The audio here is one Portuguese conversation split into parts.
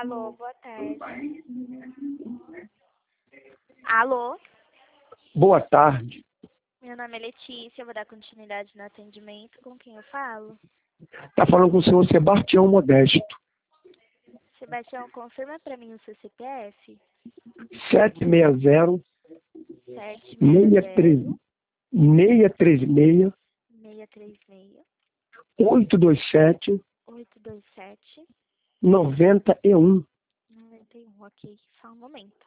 Alô, boa tarde. Alô, Boa tarde. meu nome é Letícia, eu vou dar continuidade no atendimento. Com quem eu falo? Está falando com o senhor Sebastião Modesto. Sebastião, confirma para mim o seu CPF. 760 760 636 636 827 827 91. 91. Ok, só um momento.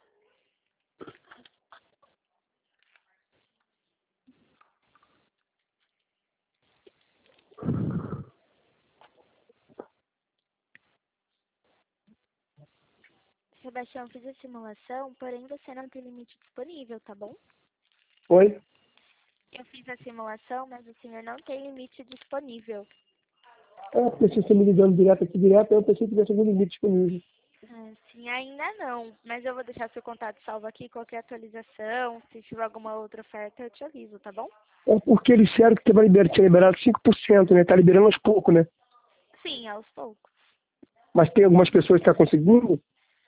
Sebastião, eu fiz a simulação, porém você não tem limite disponível, tá bom? Oi? Eu fiz a simulação, mas o senhor não tem limite disponível. Eu pensei que você me ligando direto aqui, eu pensei que tivesse algum limite disponível. Sim, ainda não, mas eu vou deixar seu contato salvo aqui, qualquer atualização, se tiver alguma outra oferta eu te aviso, tá bom? É porque eles disseram que tinha liberado 5%, né? Tá liberando aos poucos, né? Sim, aos poucos. Mas tem algumas pessoas que estão conseguindo.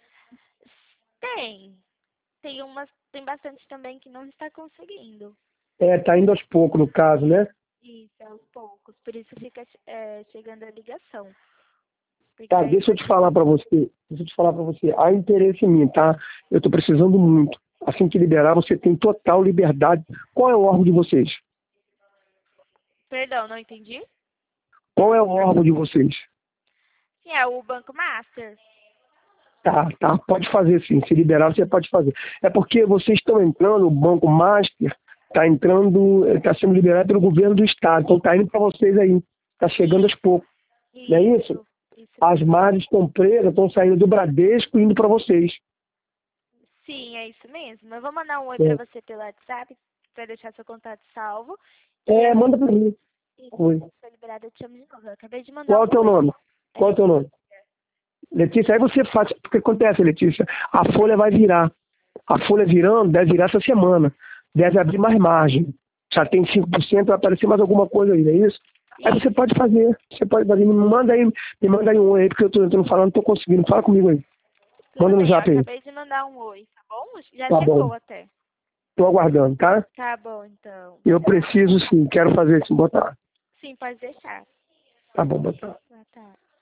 Tem bastante também que não está conseguindo. Tá indo aos poucos, no caso, né? Isso, aos poucos, por isso fica chegando a ligação. Porque Tá, aí deixa eu te falar pra você. Há interesse em mim, tá? Eu tô precisando muito. Assim que liberar, você tem total liberdade. Qual é o órgão de vocês? Perdão, não entendi? Qual é o órgão de vocês? Sim, é o Banco Master. Tá. Pode fazer sim. Se liberar, você pode fazer. É porque vocês estão entrando, o Banco Master está sendo liberado pelo governo do estado. Então tá indo para vocês aí. Tá chegando aos poucos. Não é isso? Isso As mesmo. margens estão presas, estão saindo do Bradesco e indo para vocês. Sim, é isso mesmo. Eu vou mandar um oi É. pra você pelo WhatsApp, pra deixar seu contato salvo. E Manda para mim. e Oi. se for liberada, eu te chamo de novo. Eu acabei de mandar Qual é o um teu oi. nome? Qual é o teu nome? Letícia, aí você faz. O que acontece, Letícia? A folha vai virar. A folha virando, deve virar essa semana. Deve abrir mais margem. Já tem 5%, vai aparecer mais alguma coisa aí, não é isso? Aí você pode fazer. Me manda aí um oi aí, porque eu tô falando, não tô conseguindo. Fala comigo aí. Tudo Manda no bem, eu zap aí. acabei de mandar um oi, tá bom? Já Tá bom. chegou até. Tô aguardando, tá? Tá bom, então. Eu preciso sim, quero fazer isso, botar. Sim, pode deixar. Tá bom, botar. Boa tarde.